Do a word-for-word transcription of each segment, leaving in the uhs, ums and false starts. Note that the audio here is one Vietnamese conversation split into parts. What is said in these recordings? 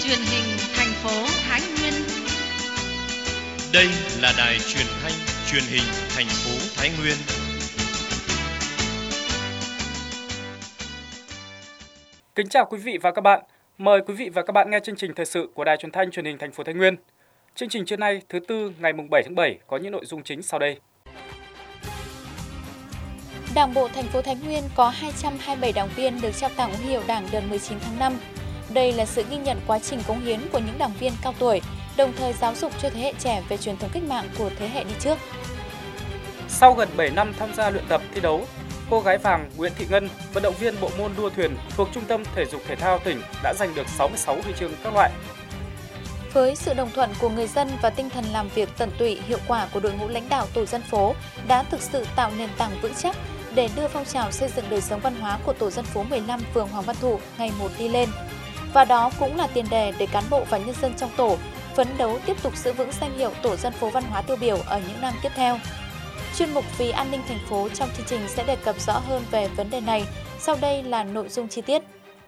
Truyền hình thành phố Thái Nguyên. Đây là đài truyền thanh truyền hình thành phố Thái Nguyên. Kính chào quý vị và các bạn. Mời quý vị và các bạn nghe chương trình thời sự của đài truyền thanh truyền hình thành phố Thái Nguyên. Chương trình trưa nay thứ tư ngày bảy tháng bảy có những nội dung chính sau đây. Đảng bộ thành phố Thái Nguyên có hai trăm hai mươi bảy đảng viên được trao tặng huy hiệu Đảng đợt mười chín tháng năm. Đây là sự ghi nhận quá trình cống hiến của những đảng viên cao tuổi, đồng thời giáo dục cho thế hệ trẻ về truyền thống cách mạng của thế hệ đi trước. Sau gần bảy năm tham gia luyện tập thi đấu, cô gái vàng Nguyễn Thị Ngân, vận động viên bộ môn đua thuyền thuộc Trung tâm Thể dục Thể thao tỉnh đã giành được sáu mươi sáu huy chương các loại. Với sự đồng thuận của người dân và tinh thần làm việc tận tụy, hiệu quả của đội ngũ lãnh đạo tổ dân phố đã thực sự tạo nền tảng vững chắc để đưa phong trào xây dựng đời sống văn hóa của tổ dân phố mười lăm phường Hoàng Văn Thụ ngày một đi lên. Và đó cũng là tiền đề để cán bộ và nhân dân trong tổ phấn đấu tiếp tục giữ vững danh hiệu tổ dân phố văn hóa tiêu biểu ở những năm tiếp theo. Chuyên mục Vì an ninh thành phố trong chương trình sẽ đề cập rõ hơn về vấn đề này. Sau đây là nội dung chi tiết.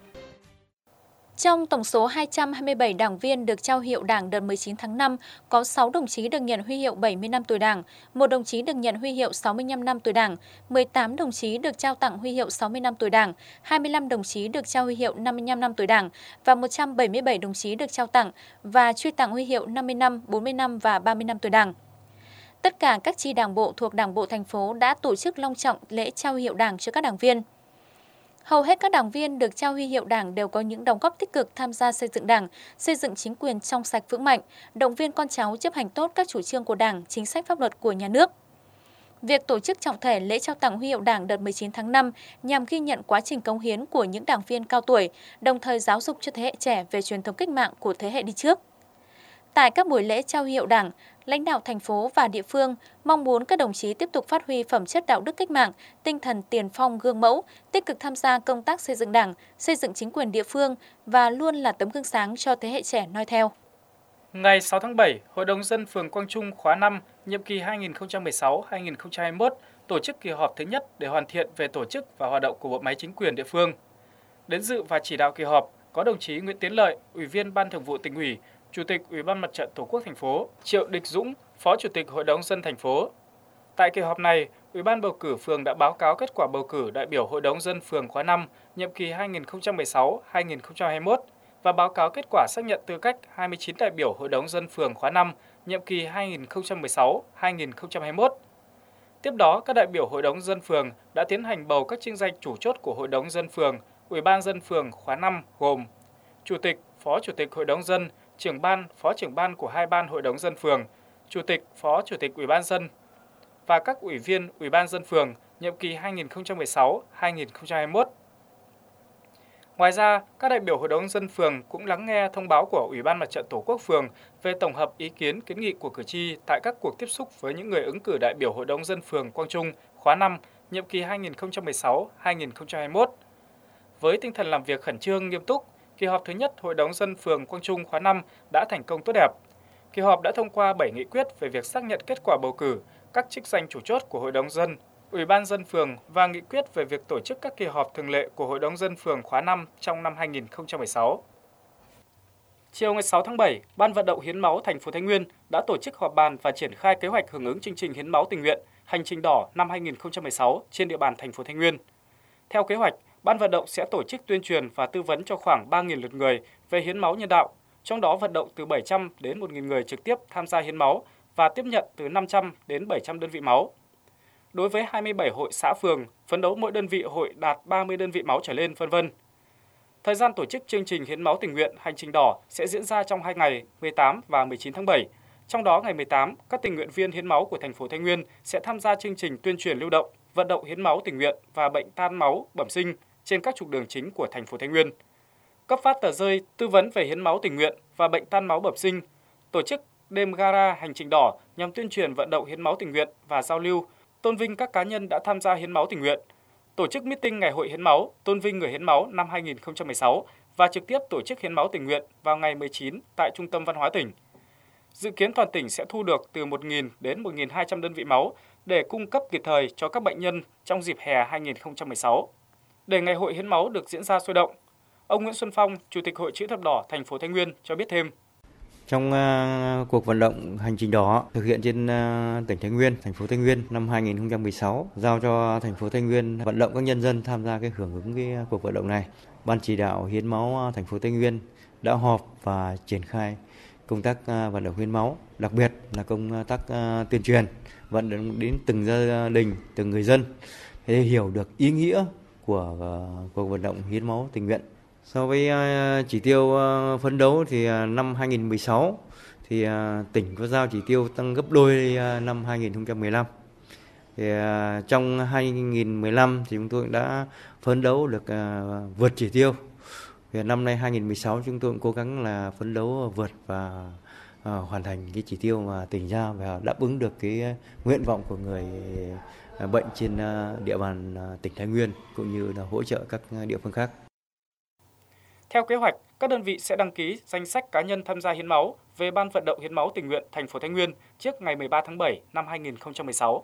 Trong tổng số hai trăm hai mươi bảy đảng viên được trao hiệu Đảng đợt mười chín tháng năm, có sáu đồng chí được nhận huy hiệu bảy mươi năm tuổi Đảng, một đồng chí được nhận huy hiệu sáu mươi lăm năm tuổi Đảng, mười tám đồng chí được trao tặng huy hiệu sáu mươi năm tuổi Đảng, hai mươi lăm đồng chí được trao huy hiệu năm mươi lăm năm tuổi Đảng và một trăm bảy mươi bảy đồng chí được trao tặng và truy tặng huy hiệu năm mươi năm, bốn mươi năm và ba mươi năm tuổi Đảng. Tất cả các chi đảng bộ thuộc Đảng bộ thành phố đã tổ chức long trọng lễ trao huy hiệu Đảng cho các đảng viên. Hầu hết các đảng viên được trao huy hiệu Đảng đều có những đóng góp tích cực tham gia xây dựng Đảng, xây dựng chính quyền trong sạch vững mạnh, động viên con cháu chấp hành tốt các chủ trương của Đảng, chính sách pháp luật của nhà nước. Việc tổ chức trọng thể lễ trao tặng huy hiệu Đảng đợt mười chín tháng năm nhằm ghi nhận quá trình cống hiến của những đảng viên cao tuổi, đồng thời giáo dục cho thế hệ trẻ về truyền thống cách mạng của thế hệ đi trước. Tại các buổi lễ trao huy hiệu Đảng, lãnh đạo thành phố và địa phương mong muốn các đồng chí tiếp tục phát huy phẩm chất đạo đức cách mạng, tinh thần tiền phong gương mẫu, tích cực tham gia công tác xây dựng Đảng, xây dựng chính quyền địa phương và luôn là tấm gương sáng cho thế hệ trẻ noi theo. Ngày sáu tháng bảy, Hội đồng dân phường Quang Trung khóa năm, nhiệm kỳ hai nghìn không trăm mười sáu đến hai nghìn không trăm hai mươi mốt tổ chức kỳ họp thứ nhất để hoàn thiện về tổ chức và hoạt động của bộ máy chính quyền địa phương. Đến dự và chỉ đạo kỳ họp có đồng chí Nguyễn Tiến Lợi, Ủy viên Ban Thường vụ Tỉnh ủy, Chủ tịch Ủy ban Mặt trận Tổ quốc thành phố, Triệu Địch Dũng, Phó Chủ tịch Hội đồng dân thành phố. Tại kỳ họp này, Ủy ban bầu cử phường đã báo cáo kết quả bầu cử đại biểu Hội đồng dân phường khóa năm, nhiệm kỳ hai nghìn không trăm mười sáu đến hai nghìn không trăm hai mươi mốt và báo cáo kết quả xác nhận tư cách hai mươi chín đại biểu Hội đồng dân phường khóa năm, nhiệm kỳ hai nghìn không trăm mười sáu đến hai nghìn không trăm hai mươi mốt. Tiếp đó, các đại biểu Hội đồng dân phường đã tiến hành bầu các chức danh chủ chốt của Hội đồng dân phường, Ủy ban dân phường khóa năm gồm Chủ tịch, Phó Chủ tịch Hội đồng dân, trưởng ban, phó trưởng ban của hai ban Hội đồng dân phường, Chủ tịch, Phó Chủ tịch Ủy ban dân và các ủy viên Ủy ban dân phường nhiệm kỳ hai nghìn không trăm mười sáu đến hai nghìn không trăm hai mươi mốt. Ngoài ra, các đại biểu Hội đồng dân phường cũng lắng nghe thông báo của Ủy ban Mặt trận Tổ quốc phường về tổng hợp ý kiến kiến nghị của cử tri tại các cuộc tiếp xúc với những người ứng cử đại biểu Hội đồng dân phường Quang Trung khóa năm, nhiệm kỳ hai nghìn không trăm mười sáu đến hai nghìn không trăm hai mươi mốt. Với tinh thần làm việc khẩn trương, nghiêm túc, kỳ họp thứ nhất Hội đồng dân phường Quang Trung khóa năm đã thành công tốt đẹp. Kỳ họp đã thông qua bảy nghị quyết về việc xác nhận kết quả bầu cử, các chức danh chủ chốt của Hội đồng dân, Ủy ban dân phường và nghị quyết về việc tổ chức các kỳ họp thường lệ của Hội đồng dân phường khóa năm trong năm hai nghìn không trăm mười sáu. Chiều ngày sáu tháng bảy, Ban vận động hiến máu thành phố Thái Nguyên đã tổ chức họp bàn và triển khai kế hoạch hưởng ứng chương trình hiến máu tình nguyện Hành trình đỏ năm hai nghìn không trăm mười sáu trên địa bàn thành phố Thái Nguyên. Theo kế hoạch, Ban vận động sẽ tổ chức tuyên truyền và tư vấn cho khoảng ba nghìn lượt người về hiến máu nhân đạo, trong đó vận động từ bảy trăm đến một nghìn người trực tiếp tham gia hiến máu và tiếp nhận từ năm trăm đến bảy trăm đơn vị máu. Đối với hai mươi bảy hội xã phường, phấn đấu mỗi đơn vị hội đạt ba mươi đơn vị máu trở lên, vân vân. Thời gian tổ chức chương trình hiến máu tình nguyện Hành trình đỏ sẽ diễn ra trong hai ngày mười tám và mười chín tháng bảy. Trong đó ngày mười tám, các tình nguyện viên hiến máu của thành phố Thái Nguyên sẽ tham gia chương trình tuyên truyền lưu động, vận động hiến máu tình nguyện và bệnh tan máu bẩm sinh trên các trục đường chính của thành phố Thái Nguyên. Cấp phát tờ rơi tư vấn về hiến máu tình nguyện và bệnh tan máu bẩm sinh, tổ chức đêm gala Hành trình đỏ nhằm tuyên truyền vận động hiến máu tình nguyện và giao lưu, tôn vinh các cá nhân đã tham gia hiến máu tình nguyện, tổ chức meeting ngày hội hiến máu, tôn vinh người hiến máu năm hai nghìn không trăm mười sáu và trực tiếp tổ chức hiến máu tình nguyện vào ngày mười chín tại Trung tâm Văn hóa tỉnh. Dự kiến toàn tỉnh sẽ thu được từ một nghìn đến một nghìn hai trăm đơn vị máu để cung cấp kịp thời cho các bệnh nhân trong dịp hè hai nghìn không trăm mười sáu. Để ngày hội hiến máu được diễn ra sôi động, Ông Nguyễn Xuân Phong, Chủ tịch Hội Chữ thập đỏ thành phố Thái Nguyên cho biết thêm. Trong uh, cuộc vận động hành trình đỏ thực hiện trên uh, tỉnh Thái Nguyên, thành phố Thái Nguyên năm hai nghìn không trăm mười sáu, giao cho thành phố Thái Nguyên vận động các nhân dân tham gia cái hưởng ứng cái cuộc vận động này. Ban chỉ đạo hiến máu thành phố Thái Nguyên đã họp và triển khai công tác uh, vận động hiến máu, đặc biệt là công tác uh, tuyên truyền, vận động đến từng gia đình, từng người dân để hiểu được ý nghĩa của uh, cuộc vận động hiến máu tình nguyện. So với chỉ tiêu phấn đấu thì năm hai nghìn không trăm mười sáu thì tỉnh có giao chỉ tiêu tăng gấp đôi năm hai nghìn không trăm mười lăm. Thì trong hai nghìn không trăm mười lăm thì chúng tôi đã phấn đấu được vượt chỉ tiêu. Thì năm nay hai nghìn không trăm mười sáu chúng tôi cũng cố gắng là phấn đấu vượt và hoàn thành cái chỉ tiêu mà tỉnh giao và đáp ứng được cái nguyện vọng của người bệnh trên địa bàn tỉnh Thái Nguyên cũng như là hỗ trợ các địa phương khác. Theo kế hoạch, các đơn vị sẽ đăng ký danh sách cá nhân tham gia hiến máu về Ban vận động hiến máu tình nguyện thành phố Thái Nguyên trước ngày mười ba tháng bảy năm hai nghìn không trăm mười sáu.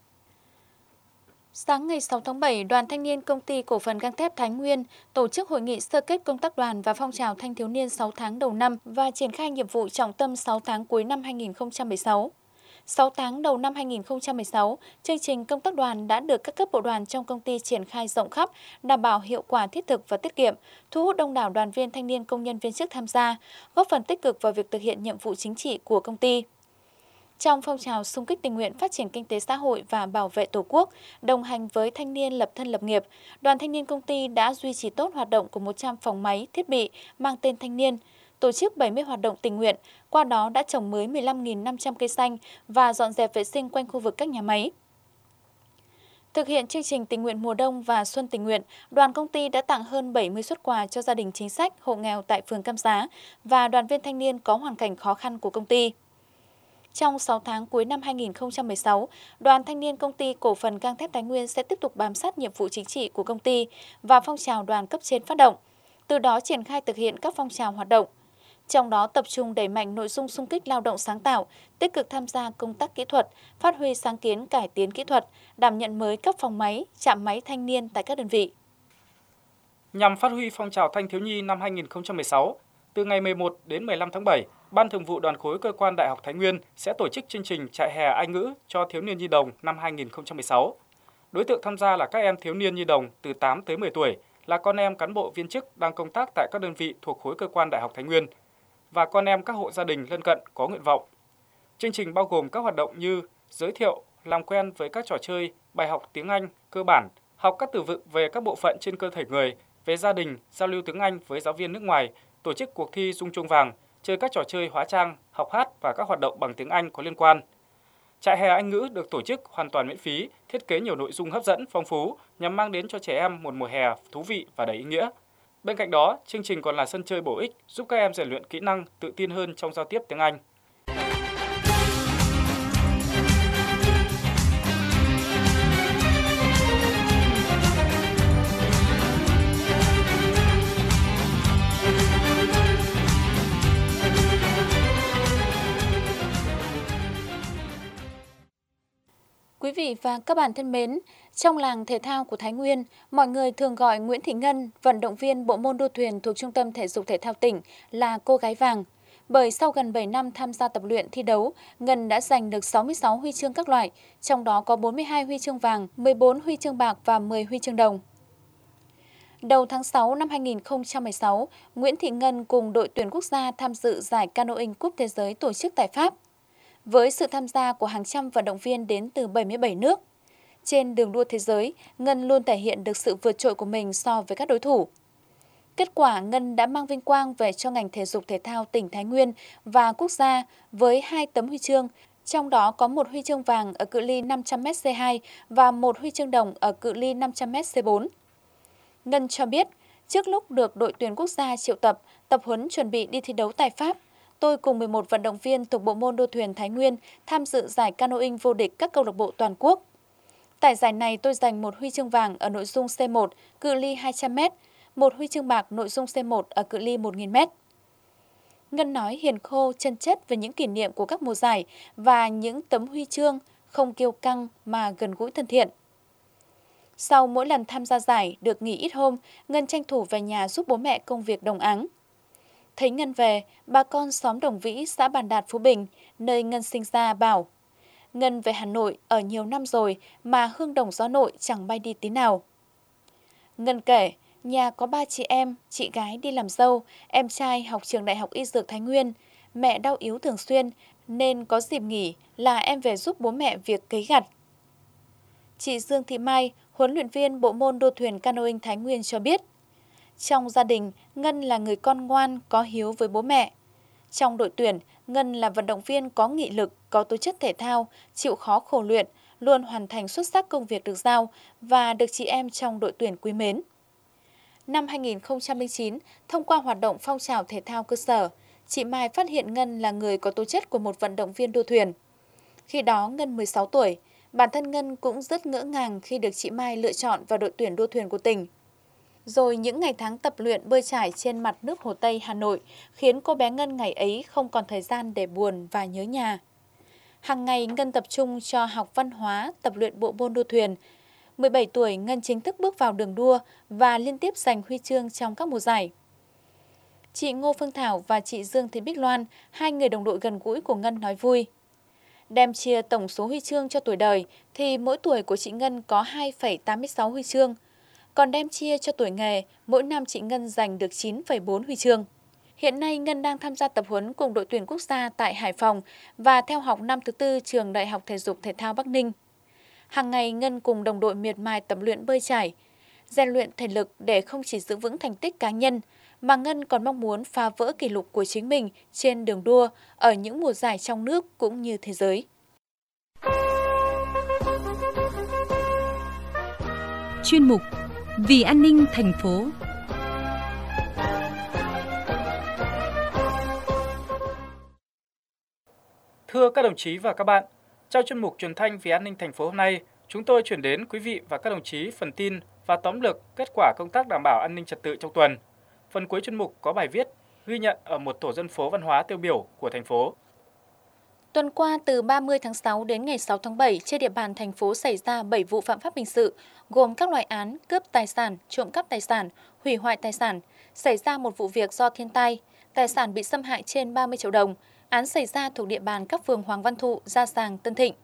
Sáng ngày sáu tháng bảy, Đoàn Thanh niên Công ty Cổ phần Gang thép Thái Nguyên tổ chức hội nghị sơ kết công tác đoàn và phong trào thanh thiếu niên sáu tháng đầu năm và triển khai nhiệm vụ trọng tâm sáu tháng cuối năm hai nghìn không trăm mười sáu. sáu tháng đầu năm hai nghìn không trăm mười sáu, chương trình công tác đoàn đã được các cấp bộ đoàn trong công ty triển khai rộng khắp, đảm bảo hiệu quả thiết thực và tiết kiệm, thu hút đông đảo đoàn viên thanh niên công nhân viên chức tham gia, góp phần tích cực vào việc thực hiện nhiệm vụ chính trị của công ty. Trong phong trào xung kích tình nguyện phát triển kinh tế xã hội và bảo vệ Tổ quốc, đồng hành với thanh niên lập thân lập nghiệp, Đoàn Thanh niên công ty đã duy trì tốt hoạt động của một trăm phòng máy, thiết bị mang tên thanh niên, tổ chức bảy mươi hoạt động tình nguyện, qua đó đã trồng mới mười lăm nghìn năm trăm cây xanh và dọn dẹp vệ sinh quanh khu vực các nhà máy. Thực hiện chương trình tình nguyện mùa đông và xuân tình nguyện, đoàn công ty đã tặng hơn bảy mươi suất quà cho gia đình chính sách, hộ nghèo tại phường Cam Giá và đoàn viên thanh niên có hoàn cảnh khó khăn của công ty. Trong sáu tháng cuối năm hai nghìn không trăm mười sáu, Đoàn Thanh niên Công ty Cổ phần Gang thép Thái Nguyên sẽ tiếp tục bám sát nhiệm vụ chính trị của công ty và phong trào đoàn cấp trên phát động, từ đó triển khai thực hiện các phong trào hoạt động. Trong đó tập trung đẩy mạnh nội dung xung kích lao động sáng tạo, tích cực tham gia công tác kỹ thuật, phát huy sáng kiến cải tiến kỹ thuật, đảm nhận mới các phòng máy, trạm máy thanh niên tại các đơn vị. Nhằm phát huy phong trào thanh thiếu nhi năm hai nghìn không trăm mười sáu, từ ngày mười một đến mười lăm tháng bảy, Ban Thường vụ Đoàn khối Cơ quan Đại học Thái Nguyên sẽ tổ chức chương trình trại hè Anh ngữ cho thiếu niên nhi đồng năm hai nghìn không trăm mười sáu. Đối tượng tham gia là các em thiếu niên nhi đồng từ tám tới mười tuổi, là con em cán bộ viên chức đang công tác tại các đơn vị thuộc khối Cơ quan Đại học Thái Nguyên và con em các hộ gia đình lân cận có nguyện vọng. Chương trình bao gồm các hoạt động như giới thiệu, làm quen với các trò chơi, bài học tiếng Anh cơ bản, học các từ vựng về các bộ phận trên cơ thể người, về gia đình, giao lưu tiếng Anh với giáo viên nước ngoài, tổ chức cuộc thi rung chuông vàng, chơi các trò chơi hóa trang, học hát và các hoạt động bằng tiếng Anh có liên quan. Trại hè Anh ngữ được tổ chức hoàn toàn miễn phí, thiết kế nhiều nội dung hấp dẫn, phong phú nhằm mang đến cho trẻ em một mùa hè thú vị và đầy ý nghĩa. Bên cạnh đó, chương trình còn là sân chơi bổ ích giúp các em rèn luyện kỹ năng, tự tin hơn trong giao tiếp tiếng Anh. Quý vị và các bạn thân mến, trong làng thể thao của Thái Nguyên, mọi người thường gọi Nguyễn Thị Ngân, vận động viên bộ môn đua thuyền thuộc Trung tâm Thể dục Thể thao tỉnh, là cô gái vàng. Bởi sau gần bảy năm tham gia tập luyện thi đấu, Ngân đã giành được sáu mươi sáu huy chương các loại, trong đó có bốn mươi hai huy chương vàng, mười bốn huy chương bạc và mười huy chương đồng. Đầu tháng sáu năm hai nghìn không trăm mười sáu, Nguyễn Thị Ngân cùng đội tuyển quốc gia tham dự giải Canoeing Cúp Thế giới tổ chức tại Pháp. Với sự tham gia của hàng trăm vận động viên đến từ bảy mươi bảy nước, trên đường đua thế giới, Ngân luôn thể hiện được sự vượt trội của mình so với các đối thủ. Kết quả, Ngân đã mang vinh quang về cho ngành thể dục thể thao tỉnh Thái Nguyên và quốc gia với hai tấm huy chương, trong đó có một huy chương vàng ở cự ly năm trăm mét xê hai và một huy chương đồng ở cự ly năm trăm mét xê bốn. Ngân cho biết, trước lúc được đội tuyển quốc gia triệu tập, tập huấn chuẩn bị đi thi đấu tại Pháp, tôi cùng mười một vận động viên thuộc bộ môn đua thuyền Thái Nguyên tham dự giải canoeing vô địch các câu lạc bộ toàn quốc. Tại giải này tôi giành một huy chương vàng ở nội dung xê một, cự ly hai trăm mét, một huy chương bạc nội dung xê một ở cự ly một nghìn mét. Ngân nói hiền khô, chân chất về những kỷ niệm của các mùa giải và những tấm huy chương, không kiêu căng mà gần gũi thân thiện. Sau mỗi lần tham gia giải được nghỉ ít hôm, Ngân tranh thủ về nhà giúp bố mẹ công việc đồng áng. Thấy Ngân về, bà con xóm Đồng Vĩ, xã Bàn Đạt, Phú Bình, nơi Ngân sinh ra bảo: Ngân về Hà Nội ở nhiều năm rồi mà hương đồng gió nội chẳng bay đi tí nào. Ngân kể, nhà có ba chị em, chị gái đi làm dâu, em trai học trường Đại học Y Dược Thái Nguyên. Mẹ đau yếu thường xuyên nên có dịp nghỉ là em về giúp bố mẹ việc cấy gặt. Chị Dương Thị Mai, huấn luyện viên bộ môn đua thuyền canoeing Thái Nguyên cho biết, trong gia đình, Ngân là người con ngoan, có hiếu với bố mẹ. Trong đội tuyển, Ngân là vận động viên có nghị lực, có tố chất thể thao, chịu khó khổ luyện, luôn hoàn thành xuất sắc công việc được giao và được chị em trong đội tuyển quý mến. Năm hai nghìn không trăm lẻ chín, thông qua hoạt động phong trào thể thao cơ sở, chị Mai phát hiện Ngân là người có tố chất của một vận động viên đua thuyền. Khi đó Ngân mười sáu tuổi, bản thân Ngân cũng rất ngỡ ngàng khi được chị Mai lựa chọn vào đội tuyển đua thuyền của tỉnh. Rồi những ngày tháng tập luyện bơi trải trên mặt nước Hồ Tây, Hà Nội khiến cô bé Ngân ngày ấy không còn thời gian để buồn và nhớ nhà. Hàng ngày Ngân tập trung cho học văn hóa, tập luyện bộ môn đua thuyền. mười bảy tuổi, Ngân chính thức bước vào đường đua và liên tiếp giành huy chương trong các mùa giải. Chị Ngô Phương Thảo và chị Dương Thị Bích Loan, hai người đồng đội gần gũi của Ngân nói vui. Đem chia tổng số huy chương cho tuổi đời thì mỗi tuổi của chị Ngân có hai phẩy tám mươi sáu huy chương. Còn đem chia cho tuổi nghề, mỗi năm chị Ngân giành được chín phẩy bốn huy chương. Hiện nay Ngân đang tham gia tập huấn cùng đội tuyển quốc gia tại Hải Phòng và theo học năm thứ tư trường Đại học Thể dục Thể thao Bắc Ninh. Hàng ngày Ngân cùng đồng đội miệt mài tập luyện bơi trải, rèn luyện thể lực để không chỉ giữ vững thành tích cá nhân, mà Ngân còn mong muốn phá vỡ kỷ lục của chính mình trên đường đua ở những mùa giải trong nước cũng như thế giới. Chuyên mục Vì an ninh thành phố. Thưa các đồng chí và các bạn, trong chuyên mục truyền thanh Vì an ninh thành phố hôm nay, chúng tôi chuyển đến quý vị và các đồng chí phần tin và tóm lược kết quả công tác đảm bảo an ninh trật tự trong tuần. Phần cuối chuyên mục có bài viết ghi nhận ở một tổ dân phố văn hóa tiêu biểu của thành phố. Tuần qua, từ ba mươi tháng sáu đến ngày sáu tháng bảy, trên địa bàn thành phố xảy ra bảy vụ phạm pháp hình sự, gồm các loại án cướp tài sản, trộm cắp tài sản, hủy hoại tài sản. Xảy ra một vụ việc do thiên tai, tài sản bị xâm hại trên ba mươi triệu đồng. Án xảy ra thuộc địa bàn các phường Hoàng Văn Thụ, Gia Sàng, Tân Thịnh.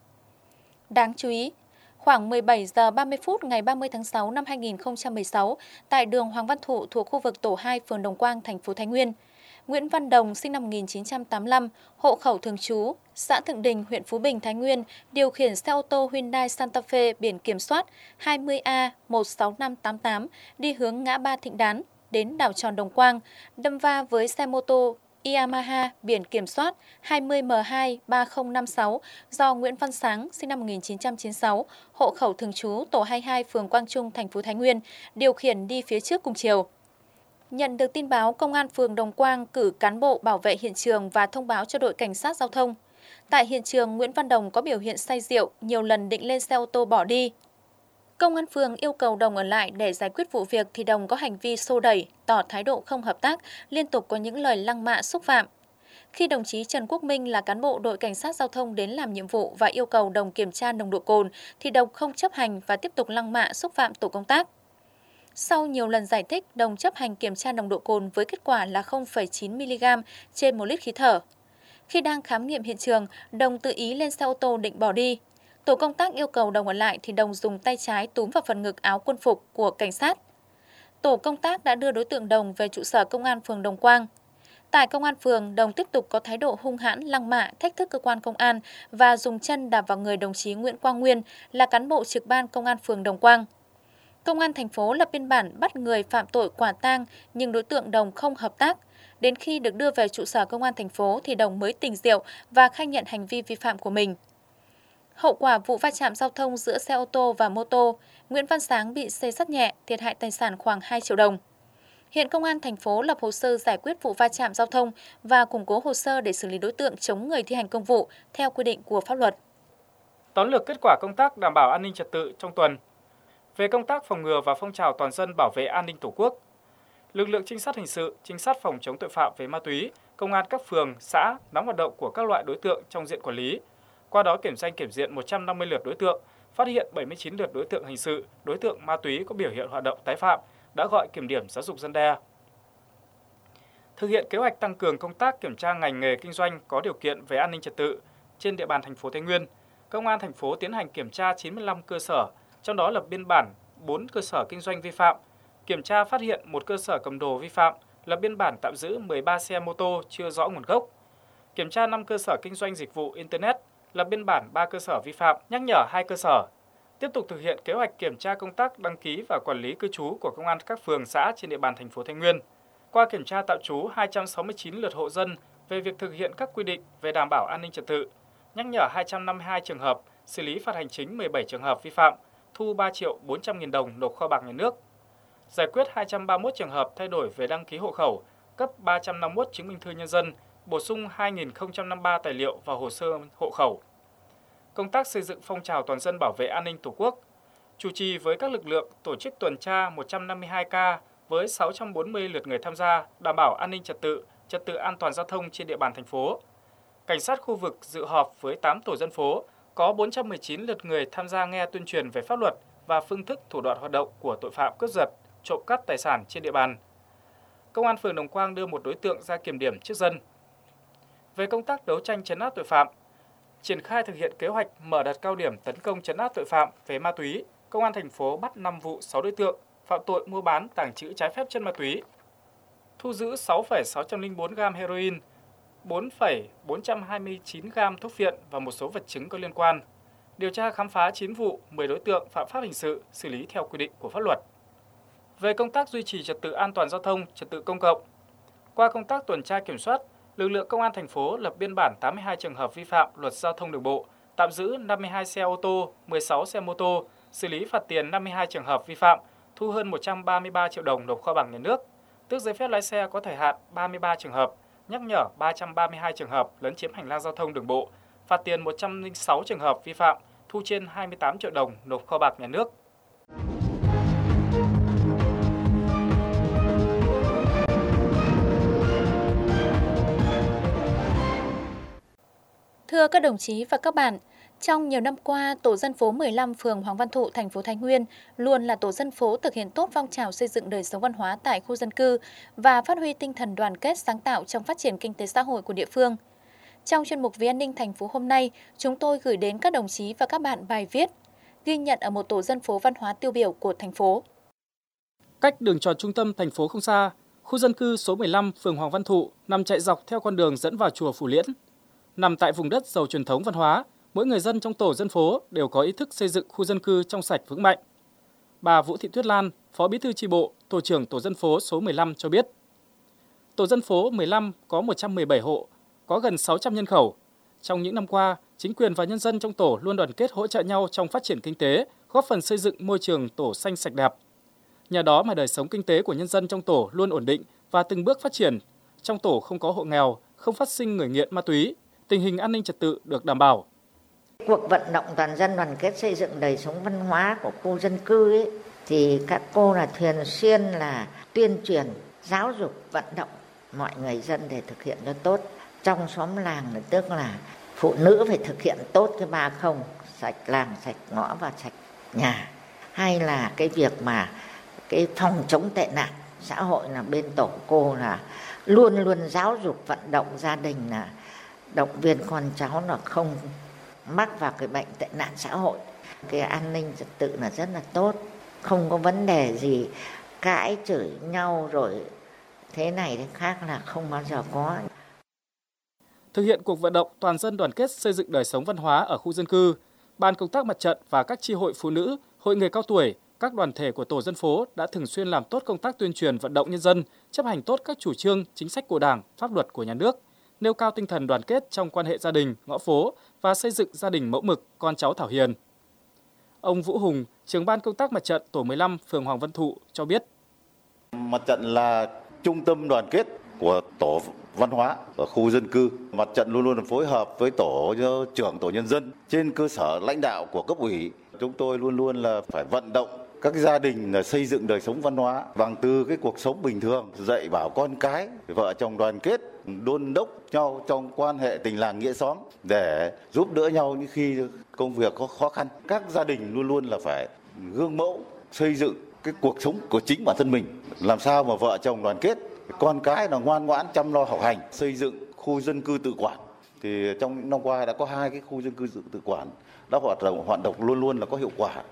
Đáng chú ý, khoảng mười bảy giờ ba mươi phút ngày ba mươi tháng sáu năm hai nghìn không trăm mười sáu, tại đường Hoàng Văn Thụ thuộc khu vực tổ hai phường Đồng Quang, thành phố Thái Nguyên, Nguyễn Văn Đồng sinh năm một nghìn chín trăm tám mươi lăm, hộ khẩu thường trú, xã Thượng Đình, huyện Phú Bình, Thái Nguyên, điều khiển xe ô tô Hyundai Santa Fe biển kiểm soát hai mươi A một sáu năm tám tám đi hướng ngã ba Thịnh Đán đến đảo tròn Đồng Quang, đâm va với xe mô tô Yamaha biển kiểm soát hai mươi M hai ba không năm sáu do Nguyễn Văn Sáng sinh năm một nghìn chín trăm chín mươi sáu, hộ khẩu thường trú tổ hai mươi hai phường Quang Trung, thành phố Thái Nguyên, điều khiển đi phía trước cùng chiều. Nhận được tin báo, Công an phường Đồng Quang cử cán bộ bảo vệ hiện trường và thông báo cho đội cảnh sát giao thông. Tại hiện trường, Nguyễn Văn Đồng có biểu hiện say rượu, nhiều lần định lên xe ô tô bỏ đi. Công an phường yêu cầu Đồng ở lại để giải quyết vụ việc thì Đồng có hành vi xô đẩy, tỏ thái độ không hợp tác, liên tục có những lời lăng mạ xúc phạm. Khi đồng chí Trần Quốc Minh là cán bộ đội cảnh sát giao thông đến làm nhiệm vụ và yêu cầu Đồng kiểm tra nồng độ cồn thì Đồng không chấp hành và tiếp tục lăng mạ xúc phạm tổ công tác. Sau nhiều lần giải thích, Đồng chấp hành kiểm tra nồng độ cồn với kết quả là không phẩy chín mi-li-gam trên một lít khí thở. Khi đang khám nghiệm hiện trường, Đồng tự ý lên xe ô tô định bỏ đi. Tổ công tác yêu cầu Đồng ở lại thì Đồng dùng tay trái túm vào phần ngực áo quân phục của cảnh sát. Tổ công tác đã đưa đối tượng Đồng về trụ sở công an phường Đồng Quang. Tại công an phường, Đồng tiếp tục có thái độ hung hãn, lăng mạ, thách thức cơ quan công an và dùng chân đạp vào người đồng chí Nguyễn Quang Nguyên là cán bộ trực ban công an phường Đồng Quang. Công an thành phố lập biên bản bắt người phạm tội quả tang nhưng đối tượng Đồng không hợp tác. Đến khi được đưa về trụ sở công an thành phố thì Đồng mới tỉnh rượu và khai nhận hành vi vi phạm của mình. Hậu quả vụ va chạm giao thông giữa xe ô tô và mô tô, Nguyễn Văn Sáng bị xê sắt nhẹ, thiệt hại tài sản khoảng hai triệu đồng. Hiện công an thành phố lập hồ sơ giải quyết vụ va chạm giao thông và củng cố hồ sơ để xử lý đối tượng chống người thi hành công vụ theo quy định của pháp luật. Tóm lược kết quả công tác đảm bảo an ninh trật tự trong tuần. Về công tác phòng ngừa và phong trào toàn dân bảo vệ an ninh Tổ quốc, lực lượng trinh sát hình sự, trinh sát phòng chống tội phạm về ma túy, công an các phường, xã nắm hoạt động của các loại đối tượng trong diện quản lý, qua đó kiểm danh kiểm diện một trăm năm mươi lượt đối tượng, phát hiện bảy mươi chín lượt đối tượng hình sự, đối tượng ma túy có biểu hiện hoạt động tái phạm, đã gọi kiểm điểm giáo dục răn đe. Thực hiện kế hoạch tăng cường công tác kiểm tra ngành nghề kinh doanh có điều kiện về an ninh trật tự trên địa bàn thành phố Thái Nguyên, Công an thành phố tiến hành kiểm tra chín mươi lăm cơ sở, trong đó lập biên bản bốn cơ sở kinh doanh vi phạm, kiểm tra phát hiện một cơ sở cầm đồ vi phạm, lập biên bản tạm giữ mười ba xe mô tô chưa rõ nguồn gốc. Kiểm tra năm cơ sở kinh doanh dịch vụ Internet, lập biên bản ba cơ sở vi phạm, nhắc nhở hai cơ sở. Tiếp tục thực hiện kế hoạch kiểm tra công tác đăng ký và quản lý cư trú của công an các phường xã trên địa bàn thành phố Thái Nguyên. Qua kiểm tra tạm trú hai trăm sáu mươi chín lượt hộ dân về việc thực hiện các quy định về đảm bảo an ninh trật tự, nhắc nhở hai trăm năm mươi hai trường hợp, xử lý phạt hành chính mười bảy trường hợp vi phạm, thu ba triệu bốn trăm nghìn đồng nộp kho bạc nhà nước. Giải quyết hai trăm ba mươi mốt trường hợp thay đổi về đăng ký hộ khẩu, cấp ba trăm năm mươi mốt chứng minh thư nhân dân, bổ sung hai nghìn không trăm năm mươi ba tài liệu vào hồ sơ hộ khẩu. Công tác xây dựng phong trào toàn dân bảo vệ an ninh Tổ quốc, chủ trì với các lực lượng tổ chức tuần tra một trăm năm mươi hai ca với sáu trăm bốn mươi lượt người tham gia, đảm bảo an ninh trật tự, trật tự an toàn giao thông trên địa bàn thành phố. Cảnh sát khu vực dự họp với tám tổ dân phố, có bốn trăm mười chín lượt người tham gia nghe tuyên truyền về pháp luật và phương thức thủ đoạn hoạt động của tội phạm cướp giật, trộm cắp tài sản trên địa bàn. Công an phường Đồng Quang đưa một đối tượng ra kiểm điểm trước dân. Về công tác đấu tranh trấn áp tội phạm, triển khai thực hiện kế hoạch mở đợt cao điểm tấn công trấn áp tội phạm về ma túy, Công an thành phố bắt năm vụ sáu đối tượng phạm tội mua bán tàng trữ trái phép chất ma túy, thu giữ sáu phẩy sáu trăm lẻ bốn gam heroin, bốn phẩy bốn trăm hai mươi chín gam thuốc phiện và một số vật chứng có liên quan. Điều tra khám phá chín vụ, mười đối tượng phạm pháp hình sự, xử lý theo quy định của pháp luật. Về công tác duy trì trật tự an toàn giao thông, trật tự công cộng, qua công tác tuần tra kiểm soát, lực lượng Công an thành phố lập biên bản tám mươi hai trường hợp vi phạm luật giao thông đường bộ, tạm giữ năm mươi hai xe ô tô, mười sáu xe mô tô, xử lý phạt tiền năm mươi hai trường hợp vi phạm, thu hơn một trăm ba mươi ba triệu đồng nộp kho bạc nhà nước, tước giấy phép lái xe có thời hạn ba mươi ba trường hợp, nhắc nhở ba trăm ba mươi hai trường hợp lấn chiếm hành lang giao thông đường bộ, phạt tiền một trăm lẻ sáu trường hợp vi phạm, thu trên hai mươi tám triệu đồng nộp kho bạc nhà nước. Thưa các đồng chí và các bạn, trong nhiều năm qua, tổ dân phố mười lăm phường Hoàng Văn Thụ, thành phố Thái Nguyên luôn là tổ dân phố thực hiện tốt phong trào xây dựng đời sống văn hóa tại khu dân cư và phát huy tinh thần đoàn kết sáng tạo trong phát triển kinh tế xã hội của địa phương. Trong chuyên mục Vì an ninh thành phố hôm nay, chúng tôi gửi đến các đồng chí và các bạn bài viết ghi nhận ở một tổ dân phố văn hóa tiêu biểu của thành phố. Cách đường tròn trung tâm thành phố không xa, khu dân cư số mười lăm phường Hoàng Văn Thụ nằm chạy dọc theo con đường dẫn vào chùa Phủ Liễn. Nằm tại vùng đất giàu truyền thống văn hóa, mỗi người dân trong tổ dân phố đều có ý thức xây dựng khu dân cư trong sạch vững mạnh. Bà Vũ Thị Tuyết Lan, Phó Bí thư chi bộ, tổ trưởng tổ dân phố số mười lăm cho biết, tổ dân phố mười lăm có một trăm mười bảy hộ, có gần sáu trăm nhân khẩu. Trong những năm qua, chính quyền và nhân dân trong tổ luôn đoàn kết hỗ trợ nhau trong phát triển kinh tế, góp phần xây dựng môi trường tổ xanh sạch đẹp. Nhờ đó mà đời sống kinh tế của nhân dân trong tổ luôn ổn định và từng bước phát triển. Trong tổ không có hộ nghèo, không phát sinh người nghiện ma túy, tình hình an ninh trật tự được đảm bảo. Cuộc vận động toàn dân đoàn kết xây dựng đời sống văn hóa của khu dân cư ấy, thì các cô là thường xuyên là tuyên truyền, giáo dục, vận động mọi người dân để thực hiện cho tốt. Trong xóm làng là tức là phụ nữ phải thực hiện tốt cái ba không, sạch làng, sạch ngõ và sạch nhà. Hay là cái việc mà cái phòng chống tệ nạn xã hội là bên tổ cô là luôn luôn giáo dục vận động gia đình là động viên con cháu là không mắc vào cái bệnh tệ nạn xã hội. Cái an ninh trật tự là rất là tốt, không có vấn đề gì cãi chửi nhau rồi thế này thế khác là không bao giờ có. Thực hiện cuộc vận động toàn dân đoàn kết xây dựng đời sống văn hóa ở khu dân cư, Ban công tác mặt trận và các chi hội phụ nữ, hội người cao tuổi, các đoàn thể của tổ dân phố đã thường xuyên làm tốt công tác tuyên truyền vận động nhân dân, chấp hành tốt các chủ trương, chính sách của Đảng, pháp luật của nhà nước, nêu cao tinh thần đoàn kết trong quan hệ gia đình, ngõ phố và xây dựng gia đình mẫu mực, con cháu thảo hiền. Ông Vũ Hùng, trưởng ban công tác mặt trận tổ mười lăm phường Hoàng Văn Thụ cho biết. Mặt trận là trung tâm đoàn kết của tổ văn hóa ở khu dân cư. Mặt trận luôn luôn phối hợp với tổ trưởng tổ nhân dân trên cơ sở lãnh đạo của cấp ủy. Chúng tôi luôn luôn là phải vận động các gia đình là xây dựng đời sống văn hóa bằng từ cái cuộc sống bình thường, dạy bảo con cái, vợ chồng đoàn kết, đôn đốc nhau trong quan hệ tình làng nghĩa xóm để giúp đỡ nhau những khi công việc có khó khăn. Các gia đình luôn luôn là phải gương mẫu xây dựng cái cuộc sống của chính bản thân mình, làm sao mà vợ chồng đoàn kết, con cái là ngoan ngoãn chăm lo học hành, xây dựng khu dân cư tự quản. Thì trong những năm qua đã có hai cái khu dân cư tự quản đã hoạt động hoạt động luôn luôn là có hiệu quả.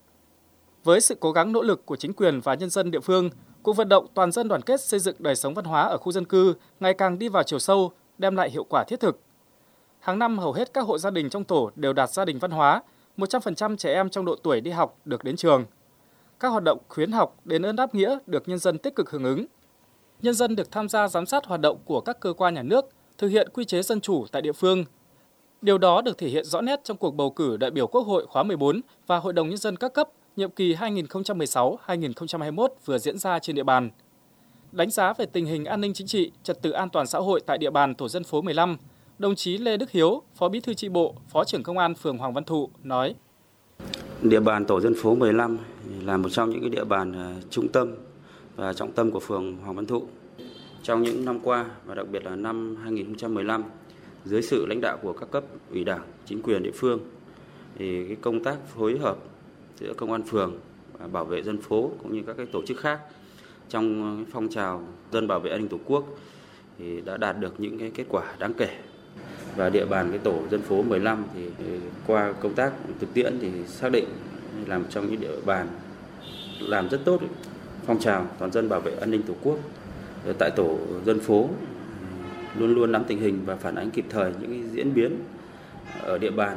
Với sự cố gắng nỗ lực của chính quyền và nhân dân địa phương, cuộc vận động toàn dân đoàn kết xây dựng đời sống văn hóa ở khu dân cư ngày càng đi vào chiều sâu, đem lại hiệu quả thiết thực. Hàng năm hầu hết các hộ gia đình trong tổ đều đạt gia đình văn hóa, một trăm phần trăm trẻ em trong độ tuổi đi học được đến trường. Các hoạt động khuyến học, đền ơn đáp nghĩa được nhân dân tích cực hưởng ứng. Nhân dân được tham gia giám sát hoạt động của các cơ quan nhà nước, thực hiện quy chế dân chủ tại địa phương. Điều đó được thể hiện rõ nét trong cuộc bầu cử đại biểu Quốc hội khóa mười bốn và Hội đồng Nhân dân các cấp nhiệm kỳ hai nghìn không trăm mười sáu đến hai nghìn không trăm hai mươi mốt vừa diễn ra trên địa bàn. Đánh giá về tình hình an ninh chính trị, trật tự an toàn xã hội tại địa bàn tổ dân phố mười lăm, đồng chí Lê Đức Hiếu, Phó Bí thư chi bộ, Phó trưởng Công an phường Hoàng Văn Thụ nói: Địa bàn tổ dân phố mười lăm là một trong những cái địa bàn trung tâm và trọng tâm của phường Hoàng Văn Thụ. Trong những năm qua và đặc biệt là năm hai nghìn không trăm mười lăm, dưới sự lãnh đạo của các cấp ủy Đảng, chính quyền địa phương, thì cái công tác phối hợp giữa công an phường và bảo vệ dân phố cũng như các cái tổ chức khác trong phong trào dân bảo vệ an ninh Tổ quốc thì đã đạt được những cái kết quả đáng kể. Và địa bàn cái tổ dân phố mười lăm thì qua công tác thực tiễn thì xác định làm trong những địa bàn làm rất tốt phong trào toàn dân bảo vệ an ninh Tổ quốc. Tại tổ dân phố luôn luôn nắm tình hình và phản ánh kịp thời những cái diễn biến ở địa bàn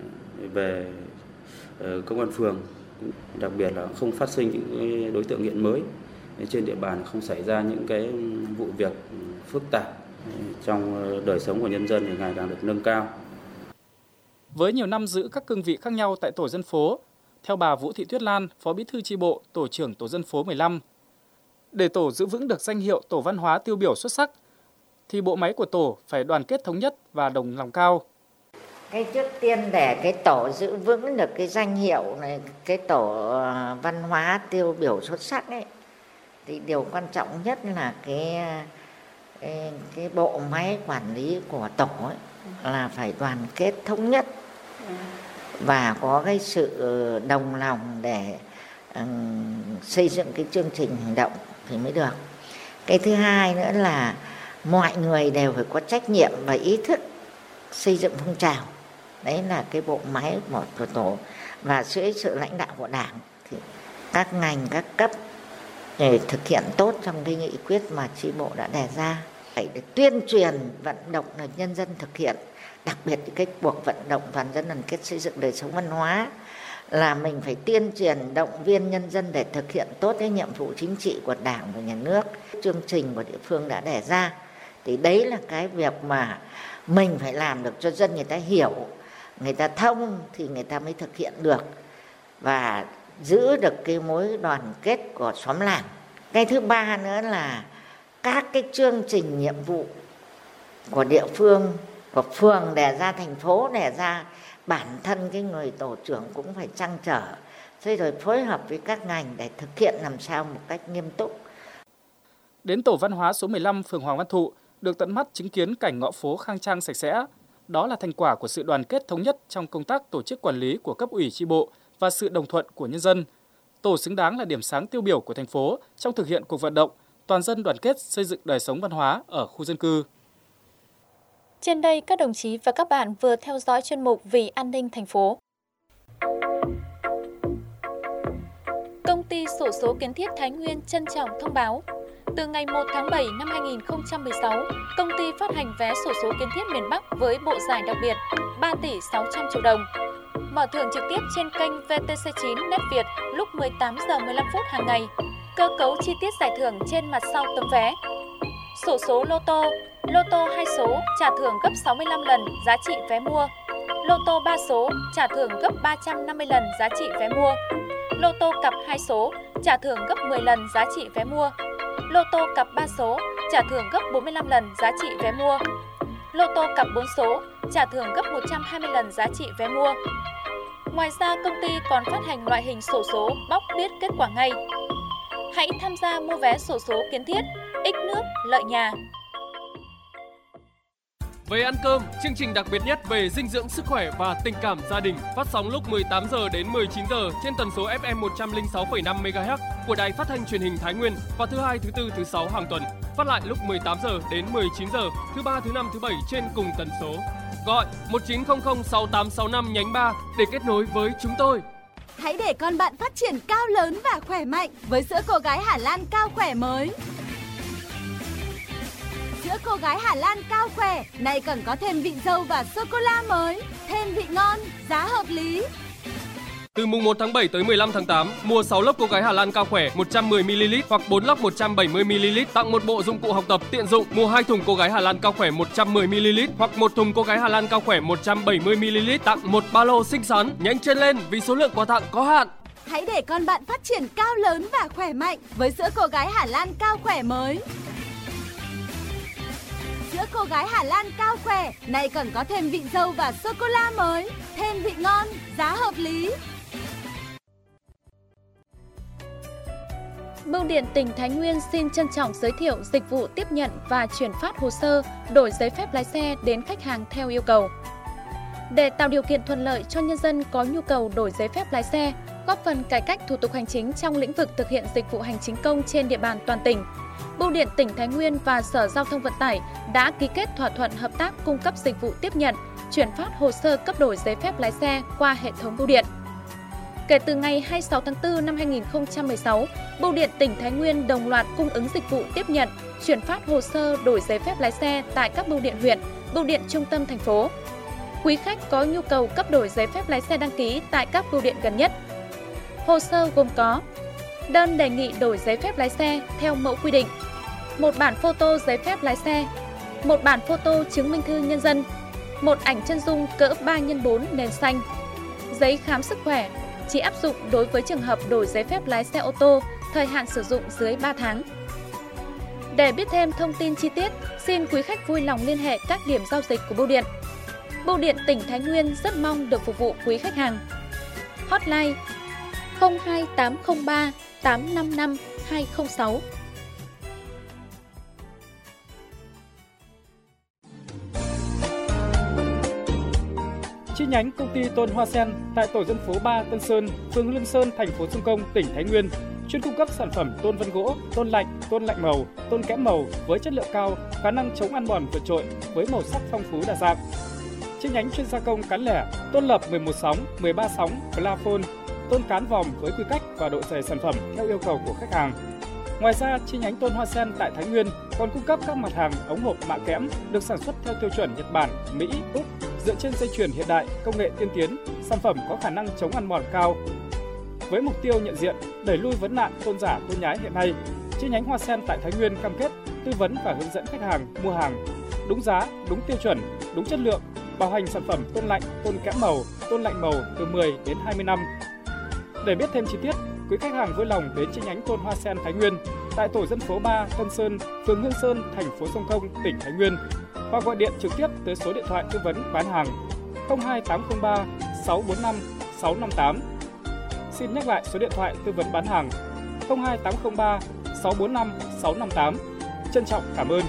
về công an phường, đặc biệt là không phát sinh những đối tượng nghiện mới trên địa bàn, không xảy ra những cái vụ việc phức tạp trong đời sống của nhân dân thì ngày càng được nâng cao. Với nhiều năm giữ các cương vị khác nhau tại tổ dân phố, theo bà Vũ Thị Tuyết Lan, Phó Bí thư chi bộ, tổ trưởng tổ dân phố mười lăm, để tổ giữ vững được danh hiệu tổ văn hóa tiêu biểu xuất sắc, thì bộ máy của tổ phải đoàn kết thống nhất và đồng lòng cao. Cái trước tiên để cái tổ giữ vững được cái danh hiệu này, cái tổ văn hóa tiêu biểu xuất sắc ấy, thì điều quan trọng nhất là cái cái, cái bộ máy quản lý của tổ ấy là phải đoàn kết thống nhất và có cái sự đồng lòng để um, xây dựng cái chương trình hành động thì mới được. Cái thứ hai nữa là mọi người đều phải có trách nhiệm và ý thức xây dựng phong trào. Đấy là cái bộ máy của tổ, và dưới sự lãnh đạo của Đảng thì các ngành, các cấp để thực hiện tốt trong cái nghị quyết mà chi bộ đã đề ra. Phải để tuyên truyền, vận động là nhân dân thực hiện, đặc biệt cái cuộc vận động toàn dân đoàn kết xây dựng đời sống văn hóa là mình phải tuyên truyền, động viên nhân dân để thực hiện tốt cái nhiệm vụ chính trị của Đảng và Nhà nước, chương trình của địa phương đã đề ra. Thì đấy là cái việc mà mình phải làm được cho dân người ta hiểu, người ta thông thì người ta mới thực hiện được và giữ được cái mối đoàn kết của xóm làng. Cái thứ ba nữa là các cái chương trình nhiệm vụ của địa phương, của phường đề ra, thành phố đề ra, bản thân cái người tổ trưởng cũng phải trăn trở, thế rồi phối hợp với các ngành để thực hiện làm sao một cách nghiêm túc. Đến tổ văn hóa số mười lăm phường Hoàng Văn Thụ được tận mắt chứng kiến cảnh ngõ phố khang trang sạch sẽ. Đó là thành quả của sự đoàn kết thống nhất trong công tác tổ chức quản lý của cấp ủy chi bộ và sự đồng thuận của nhân dân. Tổ xứng đáng là điểm sáng tiêu biểu của thành phố trong thực hiện cuộc vận động toàn dân đoàn kết xây dựng đời sống văn hóa ở khu dân cư. Trên đây, các đồng chí và các bạn vừa theo dõi chuyên mục Vì an ninh thành phố. Công ty xổ số kiến thiết Thái Nguyên trân trọng thông báo, từ ngày một tháng bảy năm hai nghìn không trăm mười sáu, công ty phát hành vé xổ số kiến thiết miền Bắc với bộ giải đặc biệt ba tỷ sáu trăm triệu đồng. Mở thưởng trực tiếp trên kênh vê tê xê chín Net Việt lúc mười tám giờ mười lăm phút hàng ngày. Cơ cấu chi tiết giải thưởng trên mặt sau tấm vé. Xổ số lô tô, lô tô hai số trả thưởng gấp sáu mươi lăm lần giá trị vé mua. Lô tô ba số trả thưởng gấp ba trăm năm mươi lần giá trị vé mua. Lô tô cặp hai số trả thưởng gấp mười lần giá trị vé mua. Lô tô cặp ba số trả thưởng gấp bốn mươi lăm lần giá trị vé mua. Lô tô cặp bốn số trả thưởng gấp một trăm hai mươi lần giá trị vé mua. Ngoài ra, công ty còn phát hành loại hình xổ số bóc biết kết quả ngay. Hãy tham gia mua vé xổ số kiến thiết, ích nước, lợi nhà. Về ăn cơm, chương trình đặc biệt nhất về dinh dưỡng sức khỏe và tình cảm gia đình phát sóng lúc mười tám giờ đến mười chín giờ trên tần số ép em một trăm lẻ sáu phẩy năm mê ga héc của Đài Phát thanh Truyền hình Thái Nguyên vào thứ hai, thứ tư, thứ sáu hàng tuần. Phát lại lúc mười tám giờ đến mười chín giờ thứ ba, thứ năm, thứ bảy trên cùng tần số. Gọi một chín không không sáu tám sáu năm nhánh ba để kết nối với chúng tôi. Hãy để con bạn phát triển cao lớn và khỏe mạnh với sữa cô gái Hà Lan cao khỏe mới. Sữa cô gái Hà Lan cao khỏe này còn có thêm vị dâu và sô cô la mới, thêm vị ngon, giá hợp lý. Từ mùng một tháng bảy tới mười lăm tháng tám, mua sáu lốc cô gái Hà Lan cao khỏe một trăm mười mi li lít hoặc bốn lốc một trăm bảy mươi mi li lít tặng một bộ dụng cụ học tập tiện dụng. Mua hai thùng cô gái Hà Lan cao khỏe một trăm mười mi li lít hoặc một thùng cô gái Hà Lan cao khỏe một trăm bảy mươi mi li lít tặng một ba lô xinh xắn. Nhanh chân lên vì số lượng quà tặng có hạn. Hãy để con bạn phát triển cao lớn và khỏe mạnh với sữa cô gái Hà Lan cao khỏe mới. Sữa cô gái Hà Lan cao khỏe này còn có thêm vị dâu và sô cô la mới, thêm vị ngon, giá hợp lý. Bưu điện tỉnh Thái Nguyên xin trân trọng giới thiệu dịch vụ tiếp nhận và chuyển phát hồ sơ đổi giấy phép lái xe đến khách hàng theo yêu cầu. Để tạo điều kiện thuận lợi cho nhân dân có nhu cầu đổi giấy phép lái xe, góp phần cải cách thủ tục hành chính trong lĩnh vực thực hiện dịch vụ hành chính công trên địa bàn toàn tỉnh, Bưu điện tỉnh Thái Nguyên và Sở Giao thông Vận tải đã ký kết thỏa thuận hợp tác cung cấp dịch vụ tiếp nhận, chuyển phát hồ sơ cấp đổi giấy phép lái xe qua hệ thống bưu điện. Kể từ ngày hai mươi sáu tháng tư năm hai nghìn không trăm mười sáu, Bưu điện tỉnh Thái Nguyên đồng loạt cung ứng dịch vụ tiếp nhận, chuyển phát hồ sơ đổi giấy phép lái xe tại các bưu điện huyện, bưu điện trung tâm thành phố. Quý khách có nhu cầu cấp đổi giấy phép lái xe đăng ký tại các bưu điện gần nhất. Hồ sơ gồm có đơn đề nghị đổi giấy phép lái xe theo mẫu quy định, một bản photo giấy phép lái xe, một bản photo chứng minh thư nhân dân, một ảnh chân dung cỡ ba nhân bốn nền xanh, giấy khám sức khỏe, chỉ áp dụng đối với trường hợp đổi giấy phép lái xe ô tô, thời hạn sử dụng dưới ba tháng. Để biết thêm thông tin chi tiết, xin quý khách vui lòng liên hệ các điểm giao dịch của bưu điện. Bưu điện tỉnh Thái Nguyên rất mong được phục vụ quý khách hàng. Hotline không hai tám không ba tám năm năm hai không sáu. Chi nhánh công ty Tôn Hoa Sen tại tổ dân phố ba Tân Sơn, phường Lương Sơn, thành phố Sông Công, tỉnh Thái Nguyên chuyên cung cấp sản phẩm tôn vân gỗ, tôn lạnh, tôn lạnh màu, tôn kẽm màu với chất lượng cao, khả năng chống ăn mòn vượt trội với màu sắc phong phú đa dạng. Chi nhánh chuyên gia công cán lẻ, tôn lập mười một sóng, mười ba sóng, plafon, tôn cán vòm với quy cách và độ dày sản phẩm theo yêu cầu của khách hàng. Ngoài ra, chi nhánh Tôn Hoa Sen tại Thái Nguyên còn cung cấp các mặt hàng ống hộp mạ kẽm được sản xuất theo tiêu chuẩn Nhật Bản, Mỹ, Úc dựa trên dây chuyền hiện đại, công nghệ tiên tiến, sản phẩm có khả năng chống ăn mòn cao. Với mục tiêu nhận diện, đẩy lui vấn nạn tôn giả tôn nhái hiện nay, chi nhánh Hoa Sen tại Thái Nguyên cam kết tư vấn và hướng dẫn khách hàng mua hàng đúng giá, đúng tiêu chuẩn, đúng chất lượng, bảo hành sản phẩm tôn lạnh, tôn kẽm màu, tôn lạnh màu từ mười đến hai mươi năm. Để biết thêm chi tiết, quý khách hàng vui lòng đến chi nhánh Tôn Hoa Sen Thái Nguyên tại tổ dân phố ba Tân Sơn, phường Hương Sơn, thành phố Sông Công, tỉnh Thái Nguyên hoặc gọi điện trực tiếp tới số điện thoại tư vấn bán hàng không hai tám không ba sáu bốn năm sáu năm tám. Xin nhắc lại số điện thoại tư vấn bán hàng không hai tám không ba sáu bốn năm sáu năm tám. Trân trọng cảm ơn.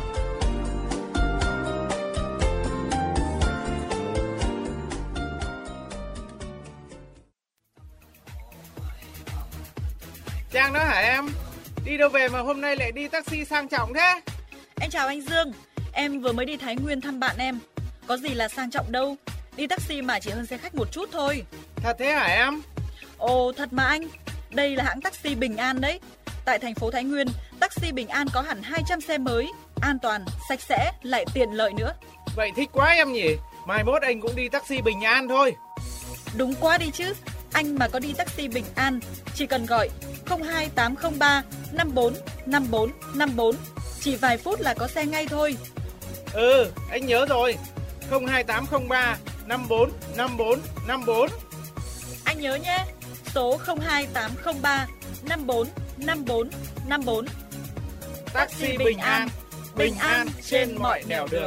Trang đó hả em? Đi đâu về mà hôm nay lại đi taxi sang trọng thế? Em chào anh Dương, em vừa mới đi Thái Nguyên thăm bạn em. Có gì là sang trọng đâu, đi taxi mà chỉ hơn xe khách một chút thôi. Thật thế hả em? Ồ, thật mà anh, đây là hãng taxi Bình An đấy. Tại thành phố Thái Nguyên, taxi Bình An có hẳn hai trăm xe mới, an toàn, sạch sẽ, lại tiện lợi nữa. Vậy thích quá em nhỉ, mai mốt anh cũng đi taxi Bình An thôi. Đúng quá đi chứ, anh mà có đi taxi Bình An, chỉ cần gọi không hai tám không ba năm bốn năm bốn năm bốn, chỉ vài phút là có xe ngay thôi. Ừ, anh nhớ rồi, không hai tám không ba năm bốn năm bốn năm bốn. Anh nhớ nhé, số không hai tám không ba năm bốn năm bốn năm bốn. Taxi Bình An, bình an trên mọi nẻo đường.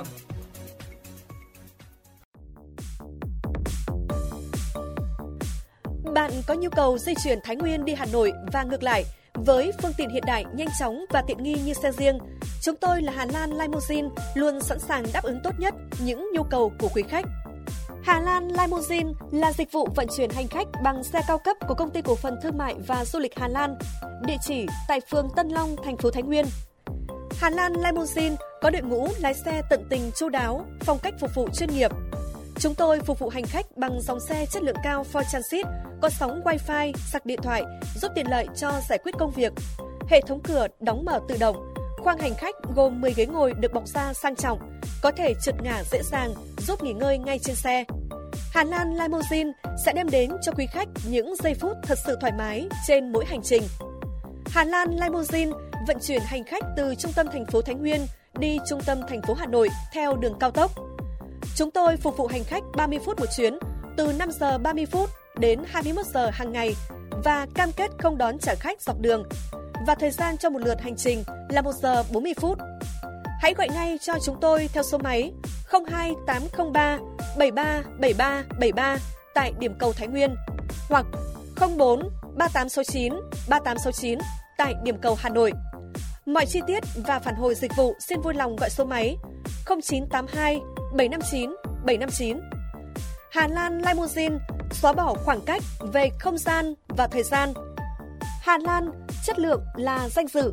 Bạn có nhu cầu di chuyển Thái Nguyên đi Hà Nội và ngược lại với phương tiện hiện đại, nhanh chóng và tiện nghi như xe riêng, chúng tôi là Hà Lan Limousine luôn sẵn sàng đáp ứng tốt nhất những nhu cầu của quý khách. Hà Lan Limousine là dịch vụ vận chuyển hành khách bằng xe cao cấp của Công ty Cổ phần Thương mại và Du lịch Hà Lan, địa chỉ tại phường Tân Long, thành phố Thái Nguyên. Hà Lan Limousine có đội ngũ lái xe tận tình chu đáo, phong cách phục vụ chuyên nghiệp. Chúng tôi phục vụ hành khách bằng dòng xe chất lượng cao Ford Transit, có sóng Wi-Fi, sạc điện thoại, giúp tiện lợi cho giải quyết công việc. Hệ thống cửa đóng mở tự động, khoang hành khách gồm mười ghế ngồi được bọc da sang trọng, có thể trượt ngả dễ dàng, giúp nghỉ ngơi ngay trên xe. Hà Lan Limousine sẽ đem đến cho quý khách những giây phút thật sự thoải mái trên mỗi hành trình. Hà Lan Limousine vận chuyển hành khách từ trung tâm thành phố Thái Nguyên đi trung tâm thành phố Hà Nội theo đường cao tốc. Chúng tôi phục vụ hành khách ba mươi phút một chuyến, từ năm giờ ba mươi phút đến hai mươi mốt giờ hàng ngày và cam kết không đón trả khách dọc đường. Và thời gian cho một lượt hành trình là một giờ bốn mươi phút. Hãy gọi ngay cho chúng tôi theo số máy không hai tám không ba bảy ba bảy ba bảy ba tại điểm cầu Thái Nguyên hoặc không bốn ba tám sáu chín ba tám sáu chín tại điểm cầu Hà Nội. Mọi chi tiết và phản hồi dịch vụ xin vui lòng gọi số máy không chín tám hai bảy năm chín bảy năm chín. Hà Lan Limousine xóa bỏ khoảng cách về không gian và thời gian. Hà Lan, chất lượng là danh dự.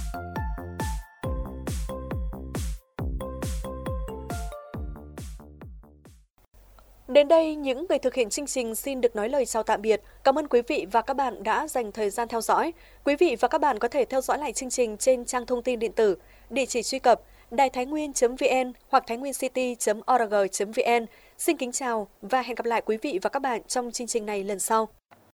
Đến đây, những người thực hiện chương trình xin được nói lời chào tạm biệt. Cảm ơn quý vị và các bạn đã dành thời gian theo dõi. Quý vị và các bạn có thể theo dõi lại chương trình trên trang thông tin điện tử, địa chỉ truy cập đài thái nguyên chấm vn hoặc thainwincity chấm org chấm vn. Xin kính chào và hẹn gặp lại quý vị và các bạn trong chương trình này lần sau.